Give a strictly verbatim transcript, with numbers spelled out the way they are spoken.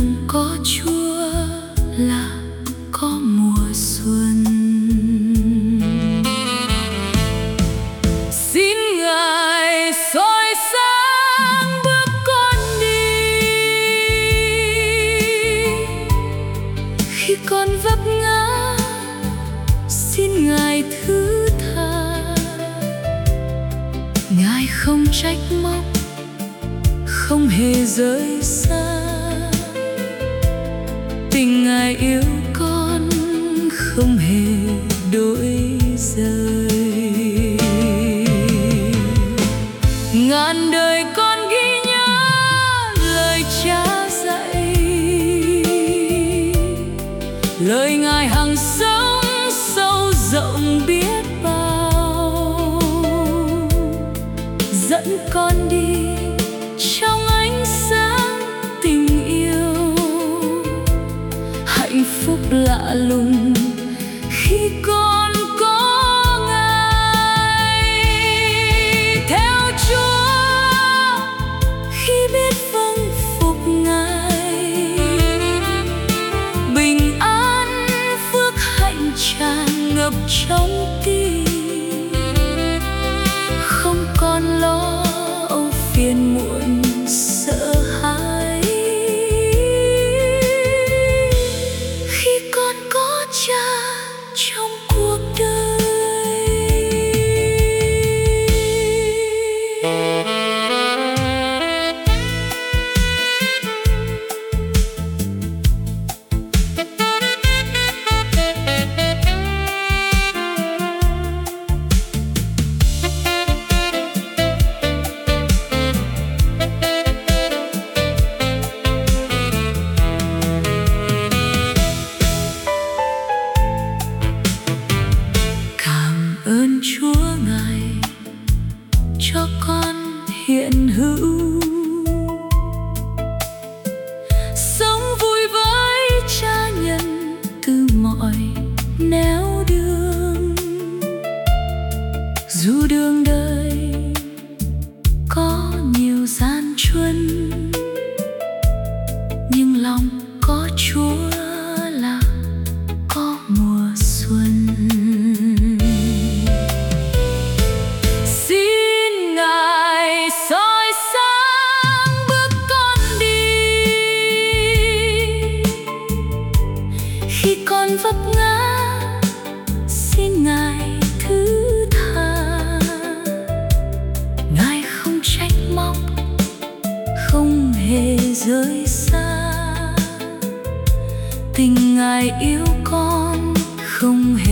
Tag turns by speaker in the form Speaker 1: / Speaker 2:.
Speaker 1: lòng có Chúa là có mùa xuân. Xin Ngài soi sáng bước con đi khi con vấp ngã. Xin Ngài thứ tha, Ngài không trách móc, không hề rời xa. Tình Ngài yêu con không hề đổi rời. Ngàn đời con ghi nhớ lời Cha dạy, lời Ngài hằng sống sâu rộng biết bao, dẫn con đi trong ánh sáng tình yêu. Hạnh phúc lạ lùng khi con có Ngài. Theo Chúa khi biết vâng phục Ngài, bình an phước hạnh tràn ngập trong tim. Không còn lo âu phiền muộn sợ hãi khi con có Cha trong cuộc đời. Ơn Chúa Ngài cho con hiện hữu, sống vui với Cha nhân từ mọi nẻo đường. Dù đường đời có nhiều gian truân, nhưng lòng có Chúa là có mùa xuân. Khi con vấp ngã, xin Ngài thứ tha. Ngài không trách móc, không hề rời xa. Tình Ngài yêu con không